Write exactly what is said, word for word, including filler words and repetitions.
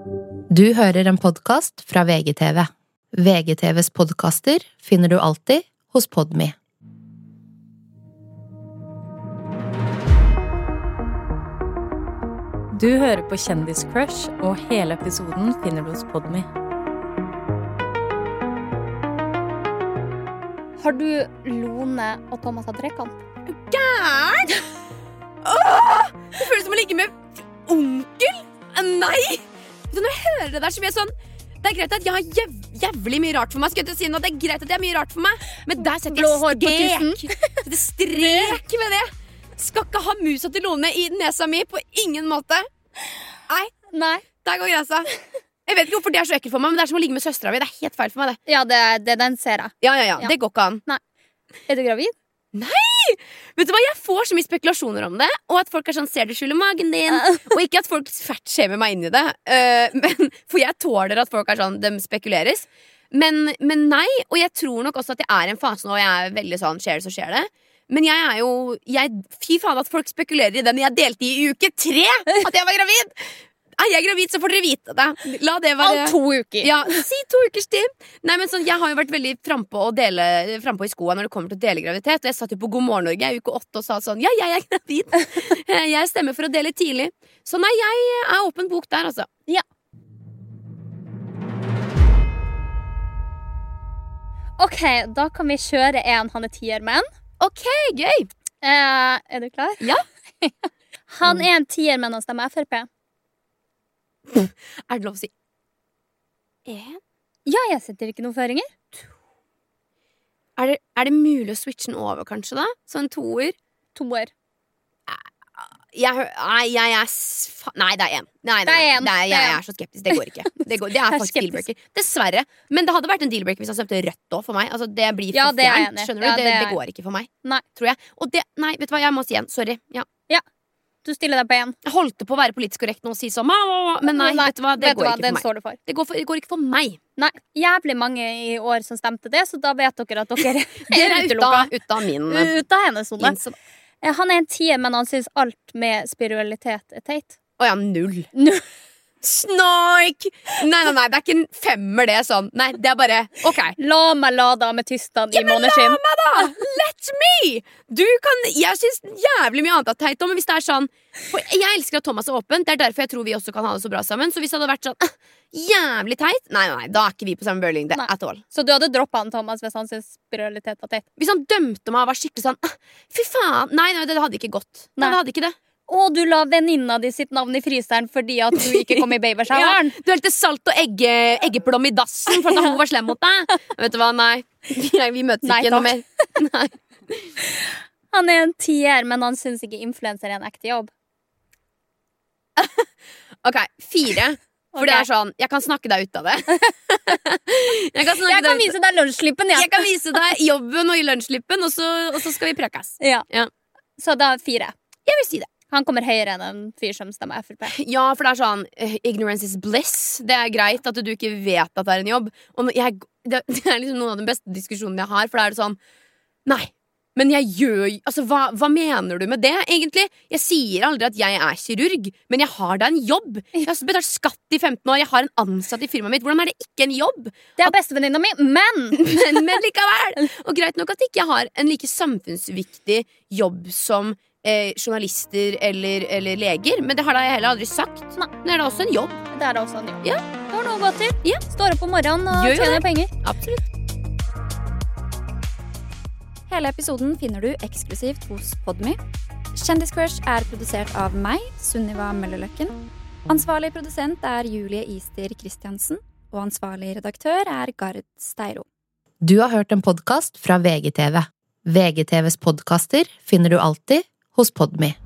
Du hører en podcast fra V G T V. V G T Vs podcaster finner du alltid hos Podme. Du hører på Kjendiscrush, og hele episoden finner du hos Podme. Har du Lone og Thomas hatt trekant? Gærn! Åh! Det føles som å ligge med onkel. Nei! Når jeg hører det der, så blir jeg sånn. Det er greit at jeg har jæv jævlig mye rart for meg. Skal jeg si noe? Det er greit at jeg har mye rart for meg. Men der setter jeg strek. Det strek ved det. Skal ikke ha musa til Lone i nesa mi på ingen måte. Nei, Nei. Der går grensa. Jeg vet ikke hvorfor det er så ekkelt for meg, men det er som å ligge med søstera mi. Det er helt feil for meg, det. Ja, det, det den ser jeg. Ja, ja, ja, Ja. det går ikke an. Nei. Er du gravid? Nei! Vet du hva, jeg får så mye spekulasjoner om det. Og at folk er sånn, ser du skjul i magen din? Og ikke at folk fært-skjemer meg inn i det, uh, men, for jeg tåler at folk er sånn, de spekuleres. Men, men nei, og jeg tror nok også at jeg er i en fase nå, og jeg er veldig sånn, skjer det så skjer det. Men jeg er jo, jeg, fy faen at folk spekulerer i den jeg delte i i uke tre, at jeg var gravid. Er jeg gravid, så får dere vite det. La det være. Om to uker. Ja, si to ukers tid. Nei, men sånn, jeg har jo vært veldig frempå, å dele, frempå i skoene når det kommer til å dele graviditet. Og jeg satt jo på God morgen Norge i uke åtte og sa sånn, ja, jeg er gravid. Jeg stemmer for å dele tidlig. Så nei, jeg er åpen bok der, altså. Ja. Ok, da kan vi kjøre en Han er tiermenn. Ok, gøy. Eh, er du klar? Ja. Han er en tiermenn og stemmer F R P. Er det lov å si en? Ja, jeg setter ikke noen føringer. Er det, er det mulig å switche den over, kanskje, da? Så en toer? Toer. Jeg, hø- nei, jeg er s- fa- Nei, det er en. Nei, nei, Det er en. nei, jeg, Det er jeg en. er så skeptisk. Det går ikke. Det, går, det er Jeg er faktisk skeptisk. dealbreaker. Dessverre. Men det hadde vært en dealbreaker hvis han stemte rødt òg for meg. Altså, det blir Ja, for det er jeg fjernt. enig i. Skjønner du? Ja, det, det er det jeg. går ikke for meg. Nei. Tror jeg. Og det, nei, vet du hva, jeg må si en. Sorry. Ja. Du stiller deg på en. Jeg holdt på å være politisk korrekt nå og si sånn, «Mamma, mamma», men nei, vet du hva, det vet du går hva, ikke den for meg. står du for. Det går, for, det går ikke for meg. Nei, jævlig mange i år som stemte det, så da vet dere at dere Dere er ute utelukka. av, ut av min eh, Ut av hennes zone. min- Eh, Han er en tier, men han synes alt med spiritualitet er teit. Å ja, null. Null. Snork! Nei, nei, nei, det er ikke en femmer det sånn. Nei, det er bare, ok. La meg lade med tystene Ja, i men la måneskinn. meg da! Let me! Du kan, jeg synes jævlig mye annet er teit om, men hvis det er sånn, for jeg elsker at Thomas er åpen, det er derfor jeg tror vi også kan ha det så bra sammen, så hvis det hadde vært sånn, eh, jævlig teit, nei, nei, nei, da er ikke vi på samme bølgelengde Nei. at all. Så du hadde droppet han, Thomas, hvis han synes spiritualitet var teit? Hvis han dømte meg og var skikkelig sånn, eh, fy faen, nei, nei, det hadde ikke gått. Nei, Nei. det hadde ikke det. Å, du la venninna di sitt navn i fryseren fordi at du ikke kom i babyshoweren. Ja, du helte salt og egge, eggeplom i dassen for at hun var slem mot deg. Vet du hva, nei, vi, vi møtes Nei, ikke noe takk. mer. Nei. Han er en tier, men han synes ikke influencer er en ekte jobb. Ok, fire. For Ok. det er sånn, jeg kan snakke deg ut av det. jeg kan snakke Jeg deg kan ut vise deg lunsjslippen, ja. Jeg kan vise deg jobben og i lunsjslippen, og, så- og så skal vi prekes. ja. Ja. Så da fire. Jeg vil si det. Han kommer høyere enn en fyr som stemmer F R P. Ja, for det er sånn eh, ignorance is bliss. Det er greit at du ikke vet at det er en jobb. Og når jeg, det, det er liksom noen av de beste diskusjonene jeg har, for da er det sånn nei, men jeg gjør altså, hva, hva mener du med det, egentlig? Jeg sier aldri at jeg er kirurg, men jeg har da en jobb. Jeg har betalt skatt i femten år, jeg har en ansatt i firmaet mitt. Hvordan er det ikke en jobb? Det er bestevenninna mi, men men, men likevel. Og greit nok at ikke jeg har en like samfunnsviktig jobb som eh, journalister eller, eller leger, men det har da jeg heller aldri sagt. Nei. Men det er da også en jobb. det er da også en jobb. Ja. Du har noe å gå til. Ja. Står opp om morgenen og Gjør jo tjener penger. Absolutt. Hele episoden finner du eksklusivt hos Podme. Kjendiscrush er produsert av meg, Sunniva Møllerløkken. Ansvarlig produsent er Julie Ister Kristiansen, og ansvarlig redaktør er Gard Steiro. Du har hørt en podcast fra V G T V. V G T Vs podcaster finner du alltid hos Podme.